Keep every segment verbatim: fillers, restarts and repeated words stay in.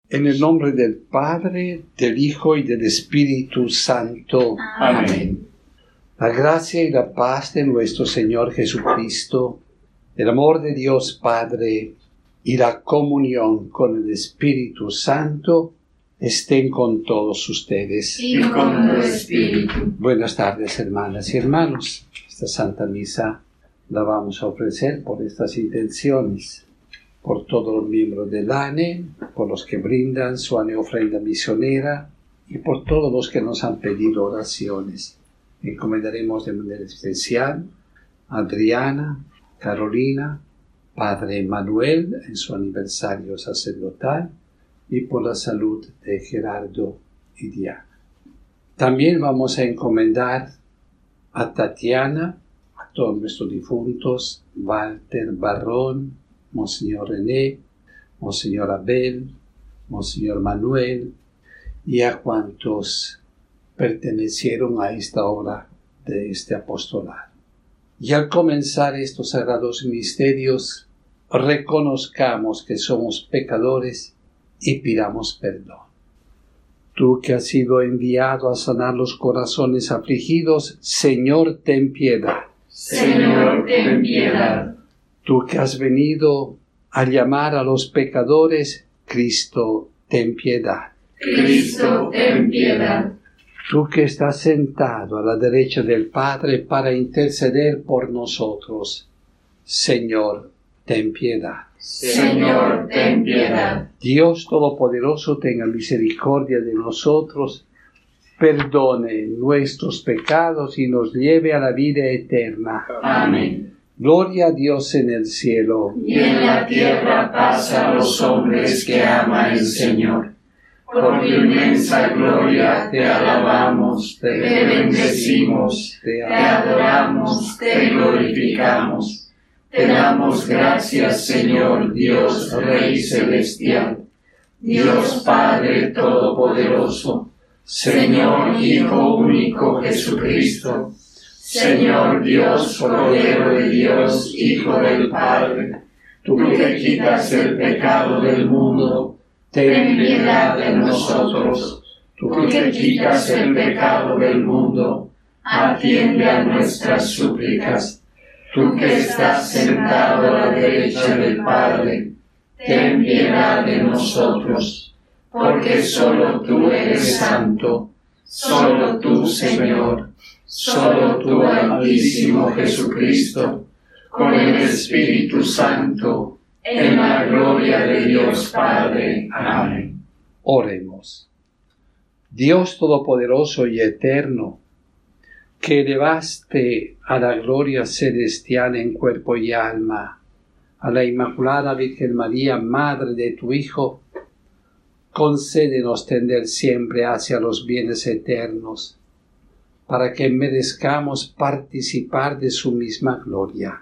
En el nombre del Padre, del Hijo y del Espíritu Santo. Amén. La gracia y la paz de nuestro Señor Jesucristo, el amor de Dios Padre y la comunión con el Espíritu Santo estén con todos ustedes. Y con tu espíritu. Buenas tardes, hermanas y hermanos. Esta Santa Misa la vamos a ofrecer por estas intenciones, por todos los miembros del A N E, por los que brindan su A N E ofrenda misionera y por todos los que nos han pedido oraciones. Encomendaremos de manera especial a Adriana, Carolina, Padre Manuel en su aniversario sacerdotal y por la salud de Gerardo y Diana. También vamos a encomendar a Tatiana, a todos nuestros difuntos, Walter Barrón, Monseñor René, Monseñor Abel, Monseñor Manuel y a cuantos pertenecieron a esta obra de este apostolado. Y al comenzar estos sagrados misterios, reconozcamos que somos pecadores y pidamos perdón. Tú que has sido enviado a sanar los corazones afligidos, Señor, ten piedad. Señor, ten piedad. Tú que has venido a llamar a los pecadores, Cristo, ten piedad. Cristo, ten piedad. Tú que estás sentado a la derecha del Padre para interceder por nosotros, Señor, ten piedad. Señor, ten piedad. Dios Todopoderoso, tenga misericordia de nosotros, perdone nuestros pecados y nos lleve a la vida eterna. Amén. Gloria a Dios en el cielo. Y en la tierra paz a los hombres que ama el Señor. Por tu inmensa gloria te alabamos, te bendecimos, te adoramos, te glorificamos. Te damos gracias, Señor Dios, Rey Celestial, Dios Padre Todopoderoso, Señor Hijo único Jesucristo, Señor Dios, Cordero de Dios, Hijo del Padre, tú que quitas el pecado del mundo, ten piedad de nosotros. Tú que quitas el pecado del mundo, atiende a nuestras súplicas. Tú que estás sentado a la derecha del Padre, ten piedad de nosotros, porque solo tú eres santo, solo tú, Señor, solo tú, Altísimo Jesucristo, con el Espíritu Santo, en la gloria de Dios Padre. Amén. Oremos. Dios Todopoderoso y Eterno, que elevaste a la gloria celestial en cuerpo y alma a la Inmaculada Virgen María, Madre de tu Hijo, concédenos tender siempre hacia los bienes eternos, para que merezcamos participar de su misma gloria.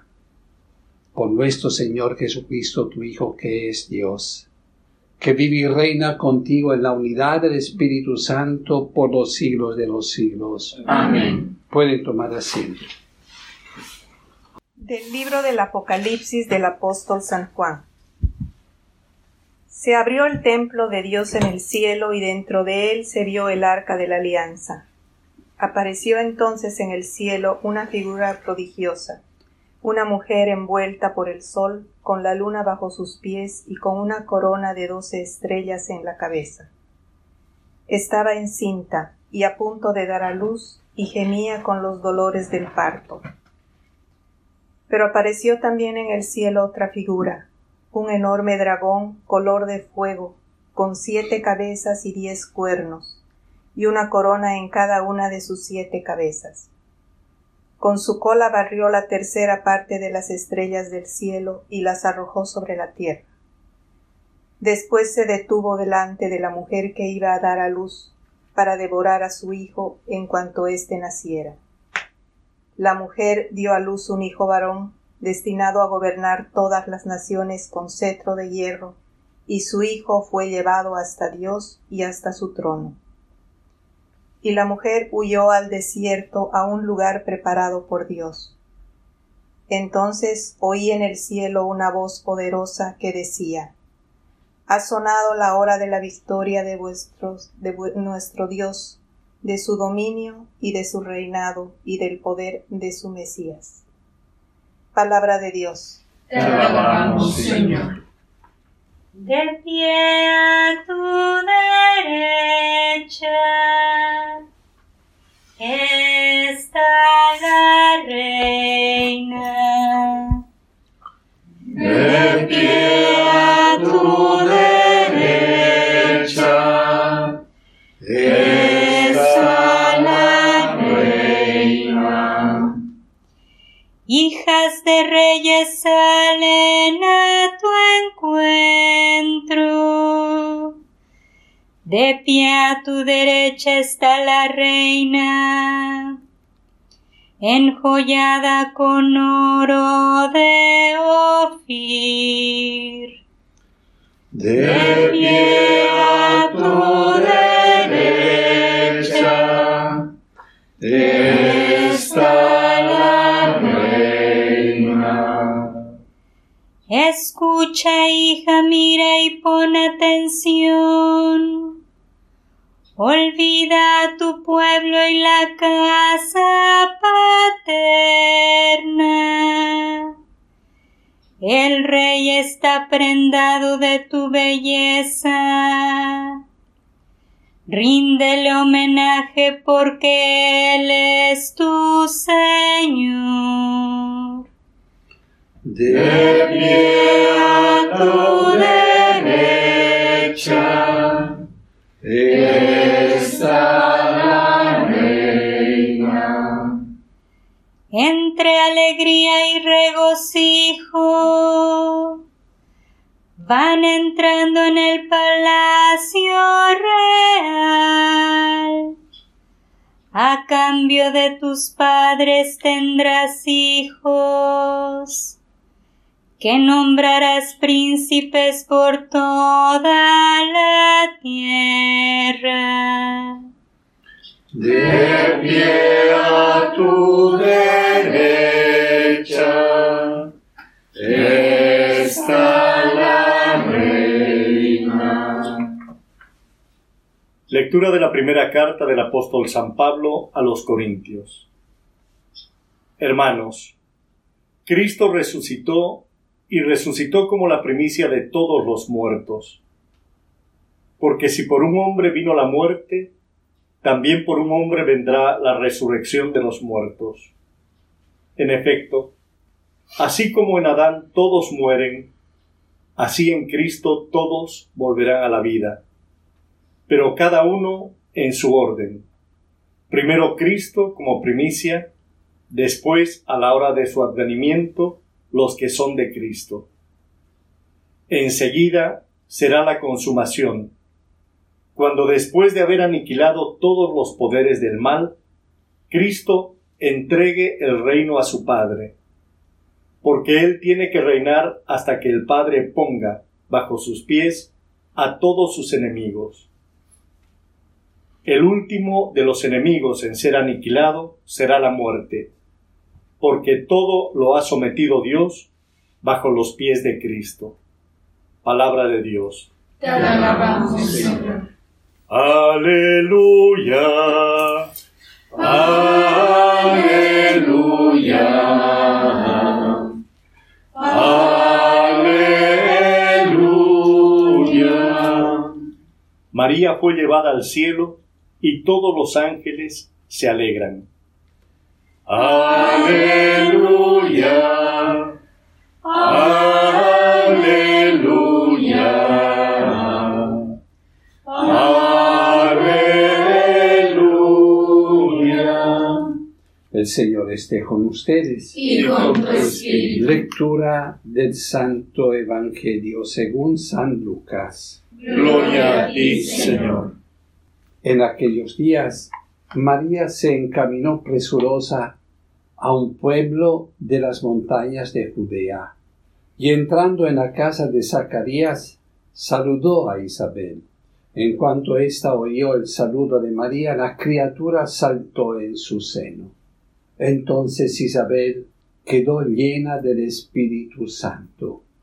Por nuestro Señor Jesucristo, tu Hijo, que es Dios, que vive y reina contigo en la unidad del Espíritu Santo por los siglos de los siglos. Amén. Pueden tomar asiento. Del libro del Apocalipsis del apóstol San Juan. Se abrió el templo de Dios en el cielo y dentro de él se vio el arca de la alianza. Apareció entonces en el cielo una figura prodigiosa, una mujer envuelta por el sol, con la luna bajo sus pies y con una corona de doce estrellas en la cabeza. Estaba encinta y a punto de dar a luz, y gemía con los dolores del parto. Pero apareció también en el cielo otra figura, un enorme dragón color de fuego, con siete cabezas y diez cuernos, y una corona en cada una de sus siete cabezas. Con su cola barrió la tercera parte de las estrellas del cielo y las arrojó sobre la tierra. Después se detuvo delante de la mujer que iba a dar a luz, para devorar a su hijo en cuanto éste naciera. La mujer dio a luz un hijo varón, destinado a gobernar todas las naciones con cetro de hierro, y su hijo fue llevado hasta Dios y hasta su trono. Y la mujer huyó al desierto a un lugar preparado por Dios. Entonces oí en el cielo una voz poderosa que decía: Ha sonado la hora de la victoria de, vuestros, de vu- nuestro Dios, de su dominio y de su reinado y del poder de su Mesías. Palabra de Dios. Te alabamos, Señor. De pie a tu derecha está la reina. De pie a tu derecha está la reina. Hijas de reyes salen a tu encuentro. De pie a tu derecha está la reina, enjollada con oro de Ofir. De pie a tu derecha está la reina. Escucha, hija, mira y pon atención. Olvida a tu pueblo y la casa paterna. El rey está prendado de tu belleza. Ríndele homenaje porque él es tu Señor. De pie a tu derecha está la reina. Entre alegría y regocijo van entrando en el palacio real. A cambio de tus padres tendrás hijos, que nombrarás príncipes por toda la tierra. De pie a tu derecha está la reina. Lectura de la primera carta del apóstol San Pablo a los Corintios. Hermanos, Cristo resucitó y resucitó como la primicia de todos los muertos. Porque si por un hombre vino la muerte, también por un hombre vendrá la resurrección de los muertos. En efecto, así como en Adán todos mueren, así en Cristo todos volverán a la vida, pero cada uno en su orden. Primero Cristo como primicia, después, a la hora de su advenimiento, los que son de Cristo. Enseguida será la consumación, cuando después de haber aniquilado todos los poderes del mal, Cristo entregue el reino a su Padre, porque Él tiene que reinar hasta que el Padre ponga bajo sus pies a todos sus enemigos. El último de los enemigos en ser aniquilado será la muerte, porque todo lo ha sometido Dios bajo los pies de Cristo. Palabra de Dios. Te alabamos, Señor. Aleluya. Aleluya. Aleluya. María fue llevada al cielo y todos los ángeles se alegran. Aleluya. Aleluya. Aleluya. El Señor esté con ustedes. Y con tu espíritu. Lectura del Santo Evangelio según San Lucas. Gloria a ti, Señor. En aquellos días, María se encaminó presurosa a un pueblo de las montañas de Judea, y entrando en la casa de Zacarías, saludó a Isabel. En cuanto ésta oyó el saludo de María, la criatura saltó en su seno. Entonces Isabel quedó llena del Espíritu Santo,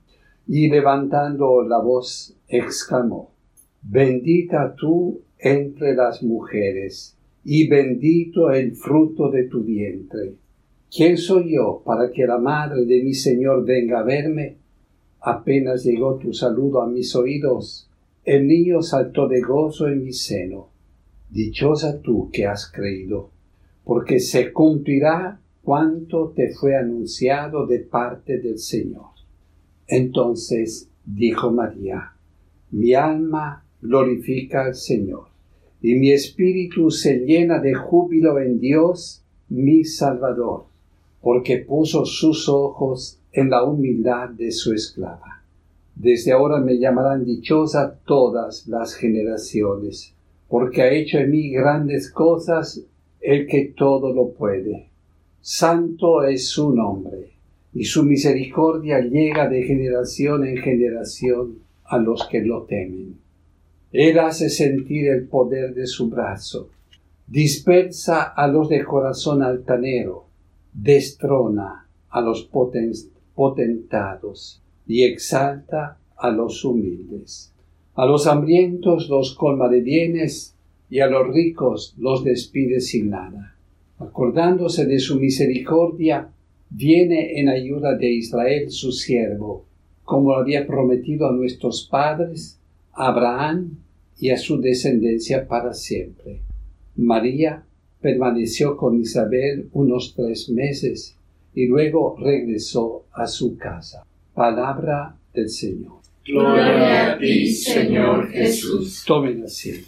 y levantando la voz exclamó: Bendita tú entre las mujeres, y bendito el fruto de tu vientre. ¿Quién soy yo para que la madre de mi Señor venga a verme? Apenas llegó tu saludo a mis oídos, el niño saltó de gozo en mi seno. Dichosa tú que has creído, porque se cumplirá cuanto te fue anunciado de parte del Señor. Entonces dijo María: Mi alma glorifica al Señor, y mi espíritu se llena de júbilo en Dios, mi Salvador, porque puso sus ojos en la humildad de su esclava. Desde ahora me llamarán dichosa todas las generaciones, porque ha hecho en mí grandes cosas el que todo lo puede. Santo es su nombre, y su misericordia llega de generación en generación a los que lo temen. Él hace sentir el poder de su brazo, dispersa a los de corazón altanero, destrona a los poten- potentados y exalta a los humildes. A los hambrientos los colma de bienes y a los ricos los despide sin nada. Acordándose de su misericordia, viene en ayuda de Israel su siervo, como lo había prometido a nuestros padres, a Abraham y a su descendencia para siempre. María permaneció con Isabel unos tres meses y luego regresó a su casa. Palabra del Señor. Gloria a ti, Señor Jesús. Tomen asiento.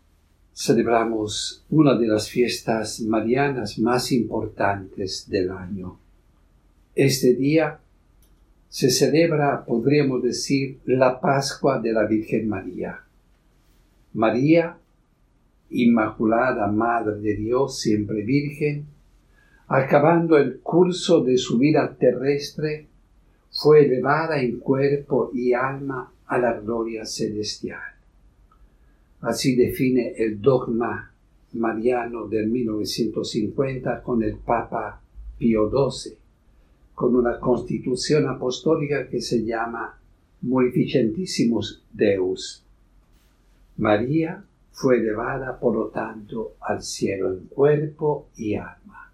Celebramos una de las fiestas marianas más importantes del año. Este día se celebra, podríamos decir, la Pascua de la Virgen María. María, Inmaculada Madre de Dios, siempre Virgen, acabando el curso de su vida terrestre, fue elevada en cuerpo y alma a la gloria celestial. Así define el dogma mariano del mil novecientos cincuenta con el Papa Pío doce, con una constitución apostólica que se llama Munificentissimus Deus. María fue elevada, por lo tanto, al cielo en cuerpo y alma.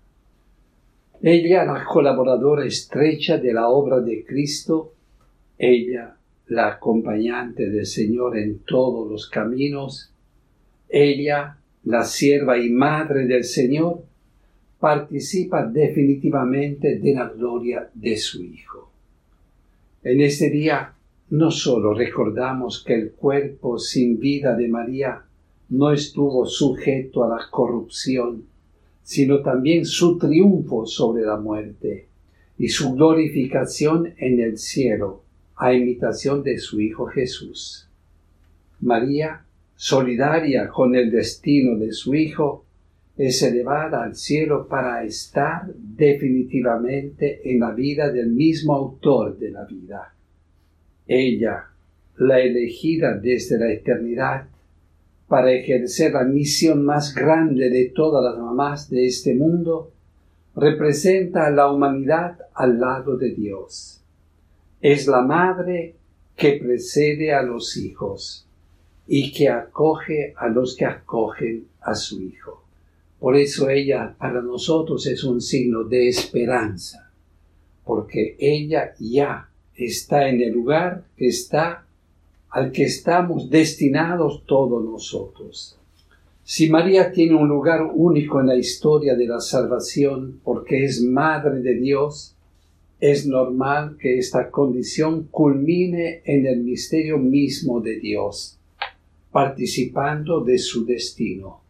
Ella, la colaboradora estrecha de la obra de Cristo, ella, la acompañante del Señor en todos los caminos, ella, la sierva y madre del Señor, participa definitivamente de la gloria de su Hijo. En este día no solo recordamos que el cuerpo sin vida de María no estuvo sujeto a la corrupción, sino también su triunfo sobre la muerte y su glorificación en el cielo, a imitación de su Hijo Jesús. María, solidaria con el destino de su Hijo, es elevada al cielo para estar definitivamente en la vida del mismo autor de la vida. Ella, la elegida desde la eternidad, para ejercer la misión más grande de todas las mamás de este mundo, representa a la humanidad al lado de Dios. Es la madre que precede a los hijos y que acoge a los que acogen a su Hijo. Por eso ella para nosotros es un signo de esperanza, porque ella ya está en el lugar que está al que estamos destinados todos nosotros. Si María tiene un lugar único en la historia de la salvación porque es Madre de Dios, es normal que esta condición culmine en el misterio mismo de Dios, participando de su destino.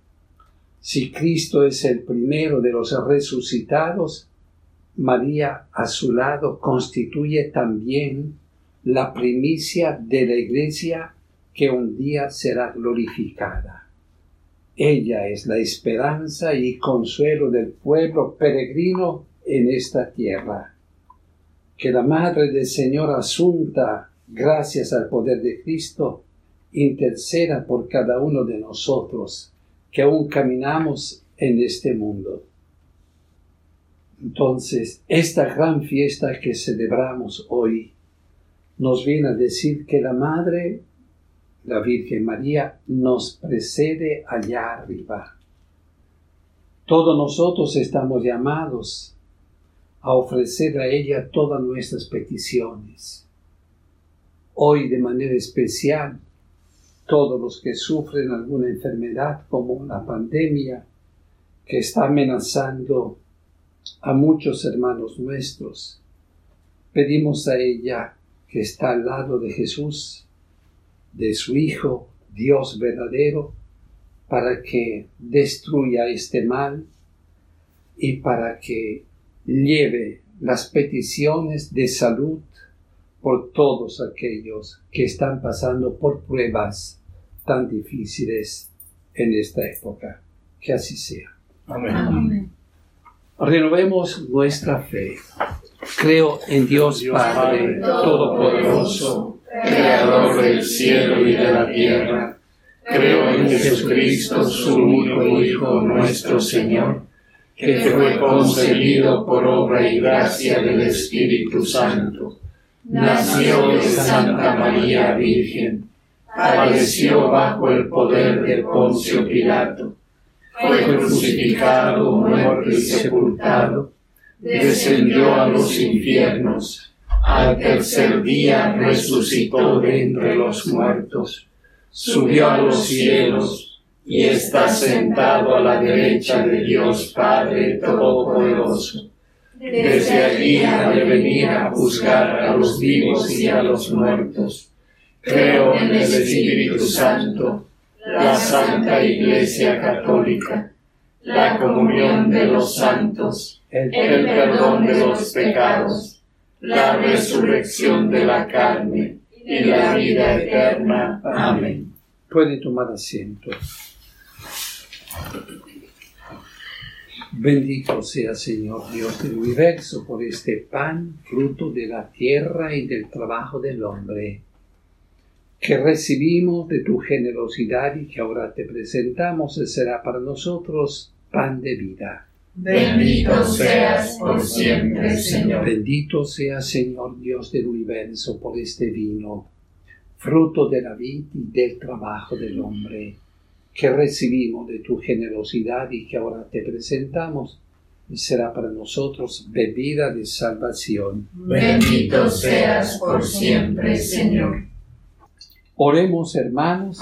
Si Cristo es el primero de los resucitados, María a su lado constituye también la primicia de la Iglesia que un día será glorificada. Ella es la esperanza y consuelo del pueblo peregrino en esta tierra. Que la Madre del Señor Asunta, gracias al poder de Cristo, interceda por cada uno de nosotros que aún caminamos en este mundo. Entonces, esta gran fiesta que celebramos hoy, nos viene a decir que la Madre, la Virgen María, nos precede allá arriba. Todos nosotros estamos llamados a ofrecer a ella todas nuestras peticiones. Hoy, de manera especial, todos los que sufren alguna enfermedad como la pandemia que está amenazando a muchos hermanos nuestros, pedimos a ella, que está al lado de Jesús, de su Hijo, Dios verdadero, para que destruya este mal y para que lleve las peticiones de salud por todos aquellos que están pasando por pruebas tan difíciles en esta época. Que así sea. Amén. Amén. Renovemos nuestra fe. Creo en Dios, Dios Padre, Padre Todopoderoso, Creador del cielo y de la tierra. Creo en Jesucristo, su único Hijo, nuestro Señor, que fue concebido por obra y gracia del Espíritu Santo. Nació de Santa María Virgen. Padeció bajo el poder de Poncio Pilato. Fue crucificado, muerto y sepultado. Descendió a los infiernos. Al tercer día resucitó de entre los muertos. Subió a los cielos y está sentado a la derecha de Dios Padre Todopoderoso. Desde allí ha de venir a juzgar a los vivos y a los muertos. Creo en el Espíritu Santo, la Santa Iglesia Católica, la comunión de los santos, el perdón de los pecados, la resurrección de la carne y la vida eterna. Amén. Puede tomar asiento. Bendito sea, Señor Dios del universo, por este pan, fruto de la tierra y del trabajo del hombre, que recibimos de tu generosidad y que ahora te presentamos, y será para nosotros pan de vida. Bendito seas por siempre, Señor. Bendito sea, Señor Dios del universo, por este vino, fruto de la vid y del trabajo del hombre, que recibimos de tu generosidad y que ahora te presentamos, y será para nosotros bebida de salvación. Bendito seas por siempre, Señor. Oremos, hermanos,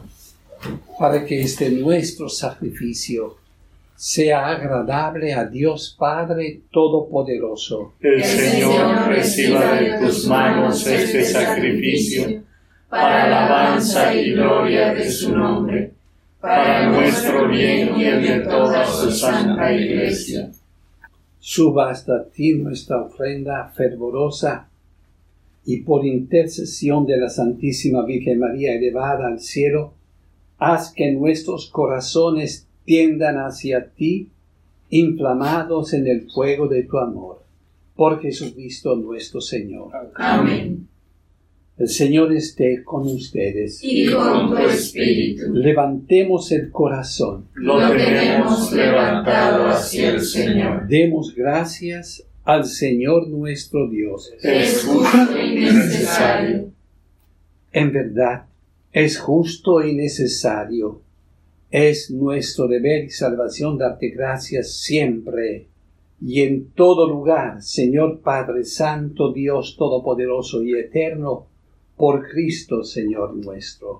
para que este nuestro sacrificio sea agradable a Dios Padre Todopoderoso. El Señor reciba de tus manos este sacrificio, para alabanza y gloria de su nombre, para nuestro bien y el de toda su santa Iglesia. Suba hasta ti nuestra ofrenda fervorosa, y por intercesión de la Santísima Virgen María elevada al cielo, haz que nuestros corazones tiendan hacia ti, inflamados en el fuego de tu amor. Por Jesucristo nuestro Señor. Amén. El Señor esté con ustedes. Y con tu espíritu. Levantemos el corazón. Lo tenemos levantado hacia el Señor. Demos gracias al Señor nuestro Dios. Es justo y necesario. En verdad, es justo y necesario. Es nuestro deber y salvación darte gracias siempre y en todo lugar, Señor Padre Santo, Dios Todopoderoso y Eterno, por Cristo, Señor nuestro.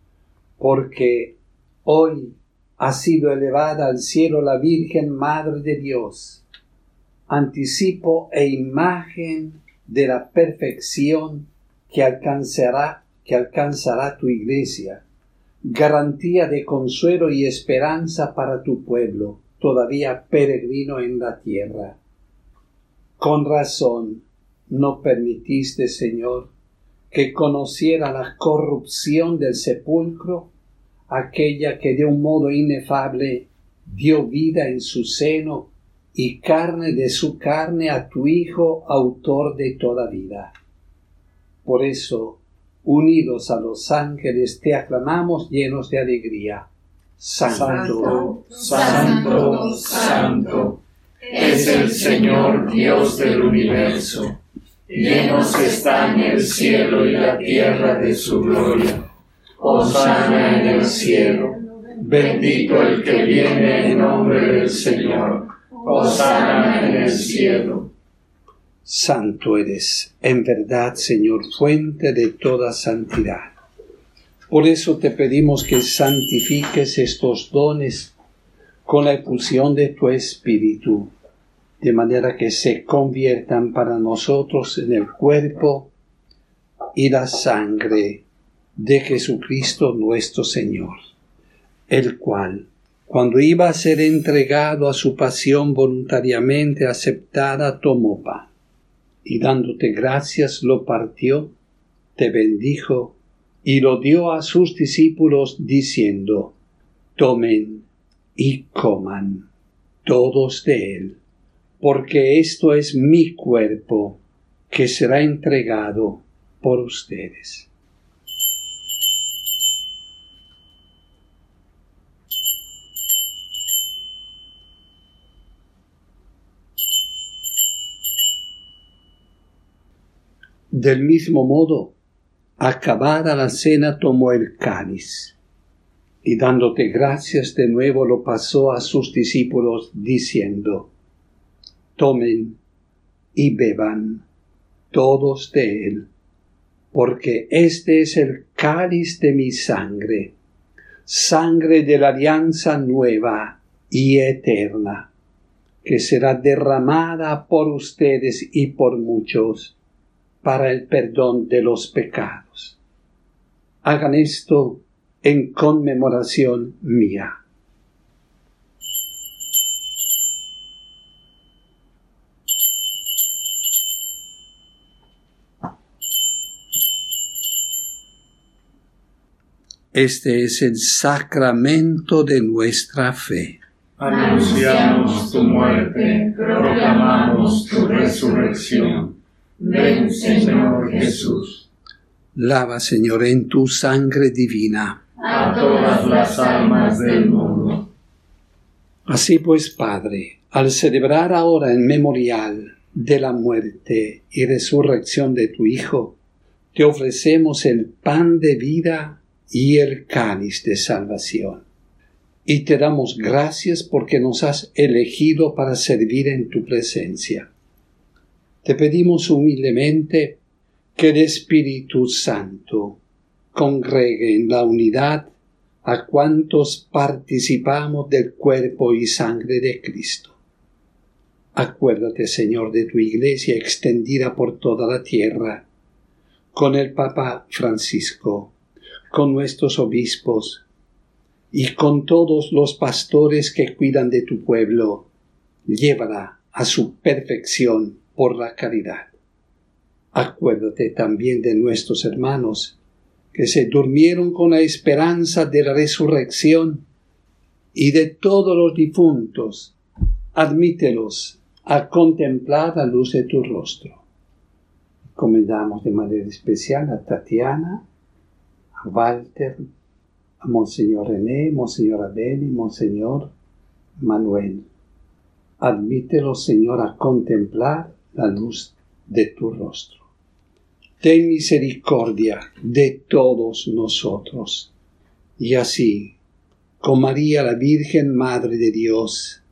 Porque hoy ha sido elevada al cielo la Virgen Madre de Dios, anticipo e imagen de la perfección que alcanzará, que alcanzará tu Iglesia, garantía de consuelo y esperanza para tu pueblo, todavía peregrino en la tierra. Con razón no permitiste, Señor, que conociera la corrupción del sepulcro, aquella que de un modo inefable dio vida en su seno y carne de su carne a tu Hijo, autor de toda vida. Por eso, unidos a los ángeles, te aclamamos llenos de alegría. Santo, Santo, Santo, Santo, es el Señor Dios del universo. Llenos están el cielo y la tierra de su gloria. Hosana en el cielo. Bendito el que viene en nombre del Señor. Hosana en el cielo. Santo eres, en verdad, Señor, fuente de toda santidad. Por eso te pedimos que santifiques estos dones con la efusión de tu Espíritu, de manera que se conviertan para nosotros en el cuerpo y la sangre de Jesucristo nuestro Señor, el cual, cuando iba a ser entregado a su pasión voluntariamente aceptada, tomó pan, y dándote gracias lo partió, te bendijo, y lo dio a sus discípulos, diciendo: tomen y coman todos de él, porque esto es mi cuerpo, que será entregado por ustedes. Del mismo modo, acabada la cena, tomó el cáliz, y dándote gracias de nuevo lo pasó a sus discípulos, diciendo: tomen y beban todos de él, porque este es el cáliz de mi sangre, sangre de la alianza nueva y eterna, que será derramada por ustedes y por muchos, para el perdón de los pecados. Hagan esto en conmemoración mía. Este es el sacramento de nuestra fe. Anunciamos tu muerte, proclamamos tu resurrección. Ven, Señor Jesús. Lava, Señor, en tu sangre divina a todas las almas del mundo. Así pues, Padre, al celebrar ahora en memorial de la muerte y resurrección de tu Hijo, te ofrecemos el pan de vida y el cáliz de salvación. Y te damos gracias porque nos has elegido para servir en tu presencia. Te pedimos humildemente que el Espíritu Santo congregue en la unidad a cuantos participamos del cuerpo y sangre de Cristo. Acuérdate, Señor, de tu Iglesia extendida por toda la tierra, con el Papa Francisco, con nuestros obispos y con todos los pastores que cuidan de tu pueblo. Llévala a su perfección por la caridad. Acuérdate también de nuestros hermanos que se durmieron con la esperanza de la resurrección, y de todos los difuntos, admítelos a contemplar la luz de tu rostro. Encomendamos de manera especial a Tatiana, a Walter, a Monseñor René, Monseñor Abel y Monseñor Manuel. Admítelos, Señor, a contemplar la luz de tu rostro. Ten misericordia de todos nosotros, y así, con María la Virgen Madre de Dios,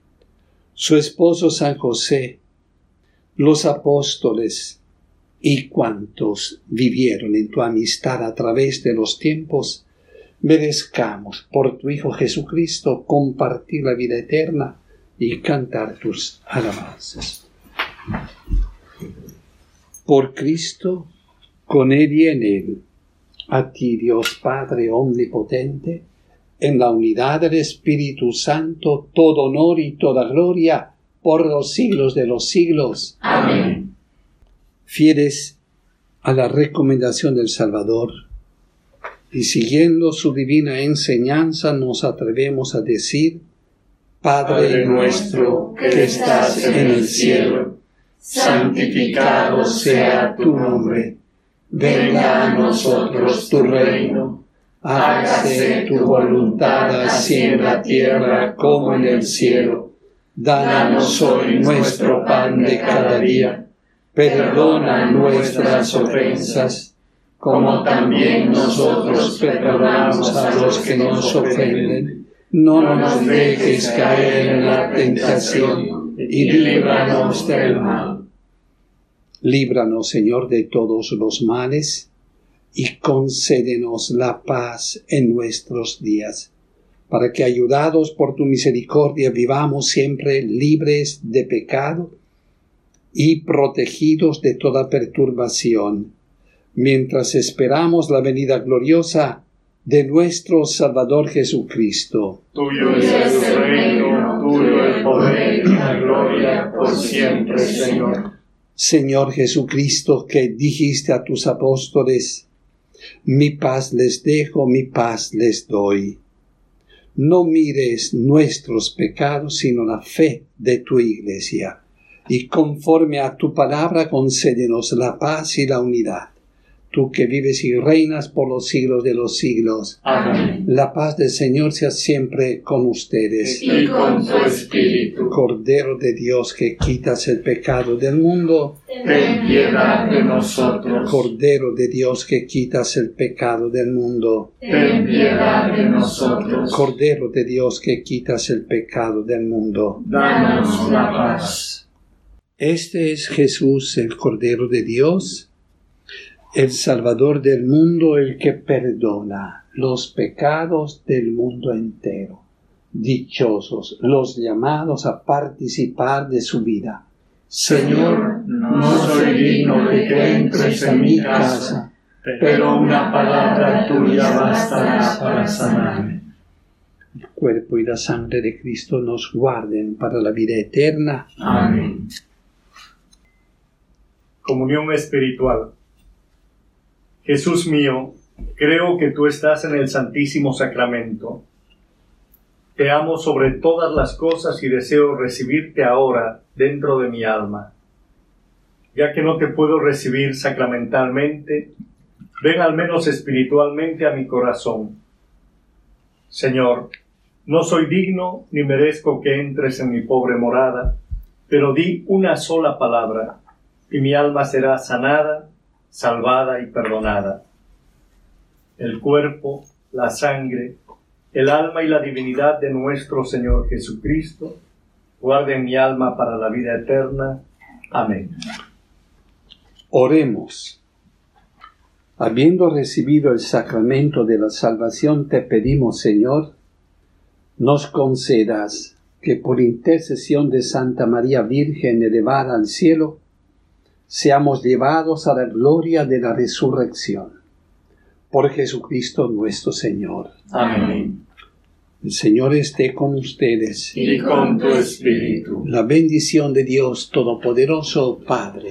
su esposo San José, los apóstoles y cuantos vivieron en tu amistad a través de los tiempos, merezcamos por tu Hijo Jesucristo compartir la vida eterna y cantar tus alabanzas. Por Cristo, con Él y en Él, a ti, Dios Padre omnipotente, en la unidad del Espíritu Santo, todo honor y toda gloria por los siglos de los siglos. Amén. Fieles a la recomendación del Salvador y siguiendo su divina enseñanza, nos atrevemos a decir: Padre nuestro que estás en el cielo, santificado sea tu nombre. Venga a nosotros tu reino. Hágase tu voluntad así en la tierra como en el cielo. Danos hoy nuestro pan de cada día. Perdona nuestras ofensas, como también nosotros perdonamos a los que nos ofenden. No nos dejes caer en la tentación, y líbranos del mal. Líbranos, Señor, de todos los males, y concédenos la paz en nuestros días, para que, ayudados por tu misericordia, vivamos siempre libres de pecado y protegidos de toda perturbación, mientras esperamos la venida gloriosa de nuestro Salvador Jesucristo. Tuyo es el reino, tuyo el poder y la gloria por siempre, Señor. Señor Jesucristo, que dijiste a tus apóstoles: mi paz les dejo, mi paz les doy. No mires nuestros pecados, sino la fe de tu Iglesia, y conforme a tu palabra concédenos la paz y la unidad. Tú que vives y reinas por los siglos de los siglos. Amén. La paz del Señor sea siempre con ustedes. Y con tu espíritu. Cordero de Dios, que quitas el pecado del mundo, Ten piedad de nosotros. Cordero de Dios, que quitas el pecado del mundo, Ten piedad de nosotros. Cordero de Dios, que quitas el pecado del mundo. Danos la paz. Este es Jesús, el Cordero de Dios, el Salvador del mundo, el que perdona los pecados del mundo entero. Dichosos los llamados a participar de su vida. Señor, no soy digno de que entres en mi casa, pero una palabra tuya bastará para sanarme. El cuerpo y la sangre de Cristo nos guarden para la vida eterna. Amén. Comunión espiritual. Jesús mío, creo que tú estás en el Santísimo Sacramento. Te amo sobre todas las cosas y deseo recibirte ahora dentro de mi alma. Ya que no te puedo recibir sacramentalmente, ven al menos espiritualmente a mi corazón. Señor, no soy digno ni merezco que entres en mi pobre morada, pero di una sola palabra y mi alma será sanada, salvada y perdonada. El cuerpo, la sangre, el alma y la divinidad de nuestro Señor Jesucristo guarden mi alma para la vida eterna. Amén. Oremos. Habiendo recibido el sacramento de la salvación, te pedimos, Señor, nos concedas que por intercesión de Santa María Virgen elevada al cielo, seamos llevados a la gloria de la resurrección. Por Jesucristo nuestro Señor. Amén. El Señor esté con ustedes. Y con tu espíritu. La bendición de Dios Todopoderoso, Padre,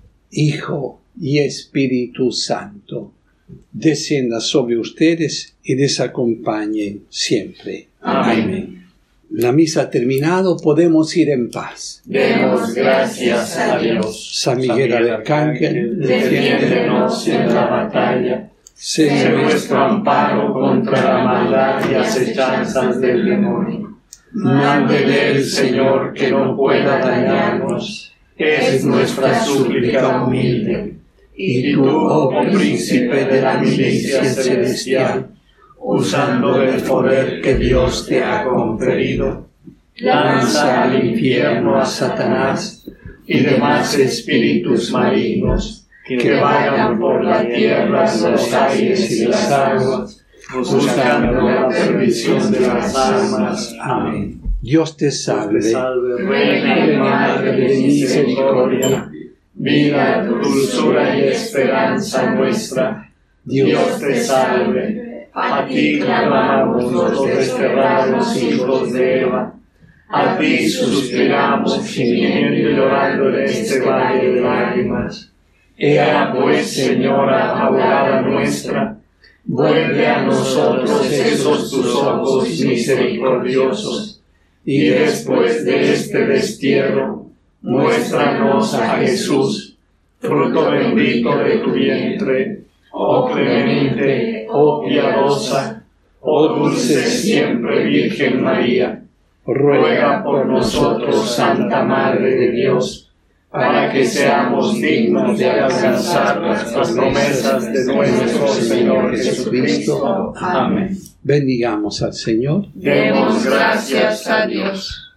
Hijo y Espíritu Santo, descienda sobre ustedes y les acompañe siempre. Amén. Amén. La misa ha terminado, podemos ir en paz. Demos gracias a Dios. San Miguel Arcángel, Defiéndenos en la batalla. sé Sé nuestro nuestro amparo contra la maldad y acechanzas del demonio. Mándele el Señor que no pueda dañarnos. Es nuestra súplica humilde. Y tú, oh príncipe de la milicia celestial, usando del poder que Dios te ha conferido, lanza al infierno a Satanás y demás espíritus malignos que vagan por la tierra, los aires y las aguas, buscando la perdición de las almas. Amén. Dios te salve, Reina y Madre de misericordia, vida, dulzura y esperanza nuestra, Dios te salve. A ti clamamos los desterrados hijos de Eva, a ti suspiramos gimiendo y llorando en este valle de lágrimas. Ea pues, Señora, abogada nuestra, vuelve a nosotros esos tus ojos misericordiosos, y después de este destierro, muéstranos a Jesús, fruto bendito de tu vientre, oh clemente, oh piadosa, oh dulce siempre Virgen María. Ruega por nosotros, Santa Madre de Dios, para que seamos dignos de alcanzar las promesas de nuestro Señor Jesucristo. Amén. Bendigamos al Señor. Demos gracias a Dios.